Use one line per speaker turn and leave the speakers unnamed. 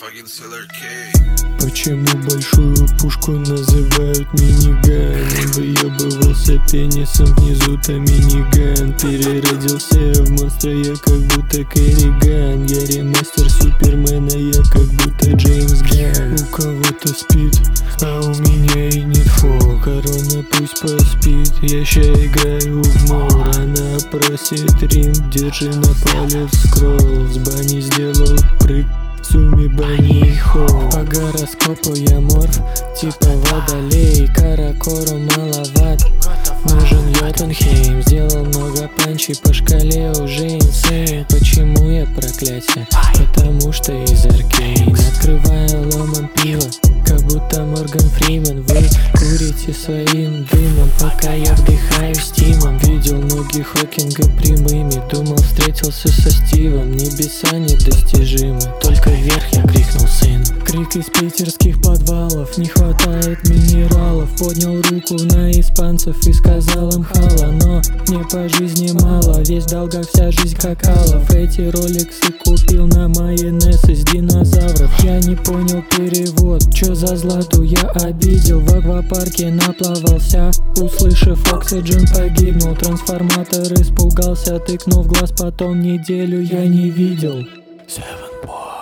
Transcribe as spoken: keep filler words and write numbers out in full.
Почему большую пушку называют миниганом? Выебывался пенисом внизу-то миниган. Переродился в монстра, я как будто Керриган. Я ремастер Супермена, я как будто Джеймс Ганн. У кого-то спит, а у меня и нет фо. Корона пусть поспит, я ща играю в мор. Она просит ринг, держи на палец скролл. С бани сделал прыг, Суми бани хо. По гороскопу я морф, типа водолей. Каракору маловат, нужен Йотунхейм. Сделал много панчей, по шкале уже инсейн. Почему я проклятие? Потому что из Аркейн. Открываю ломом пиво, как будто Морган Фриман. Вы курите своим дымом, пока я вдыхаю стимом. Видел ноги Хокинга прямыми, думал встретился со Стивом. Небеса недостижимы, только вверх я крикнул сыну. Крик из питерских подвалов, не хватает минералов. Поднял руку на испанцев и сказал им хала. Но мне по жизни мало, весь долга, вся жизнь какалов. Эти роликсы купил на майонез из динозавров. Я не понял перевод, чё за злату я обидел. В аквапарке наплавался, услышав Oxygen погибнул. Трансформатор испугался, тыкнув в глаз, потом неделю я не видел. Seven Boy.